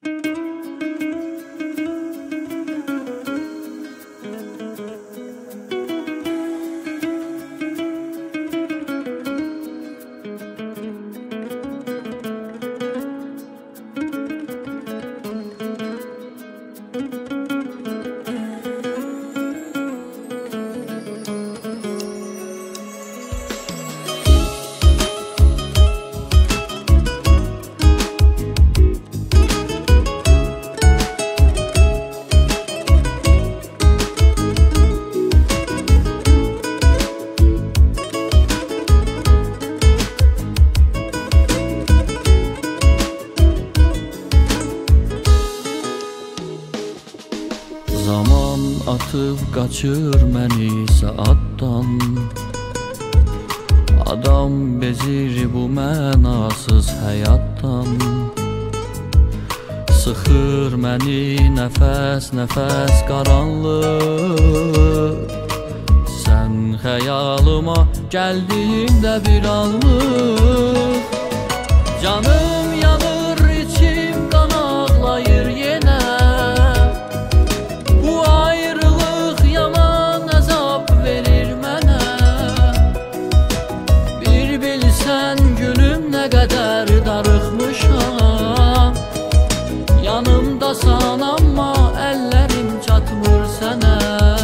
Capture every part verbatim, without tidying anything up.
Zaman atıb qaçır məni saatdan. Adam bezir bu mənasız həyatdan. Sıxır məni nəfəs-nəfəs qaranlıq. Sən xəyalıma gəldiyində bir anlıq. Canım yanır, içim qan ağlayır yenə. Darıxmışam yanımdasan amma əllərim çatmır sənə.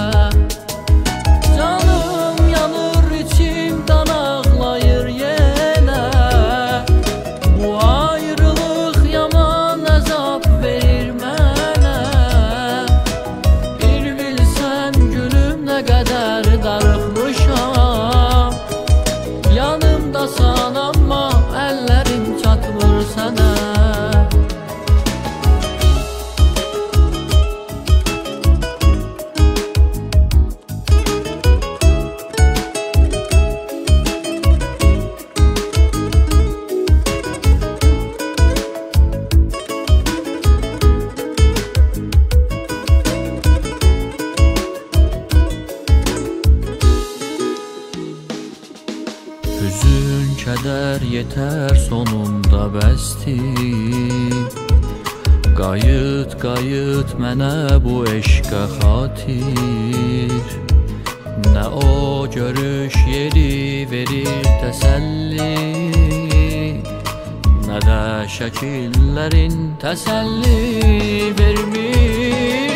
Canım yanır, içim qan ağlayır yenə. Bu ayrılıq yaman əzab verir mənə. Bir bilsən gülüm nə qədər darıxmışam yanımdasan amma əllərim çatmır sənə. Hüzün, kədər yetər sonunda bəsdir. Qayıt, qayıt mənə bu eşqə xatir. Nə o görüş yeri verir təsəlli, nə də şəkillərin təsəlli vermir.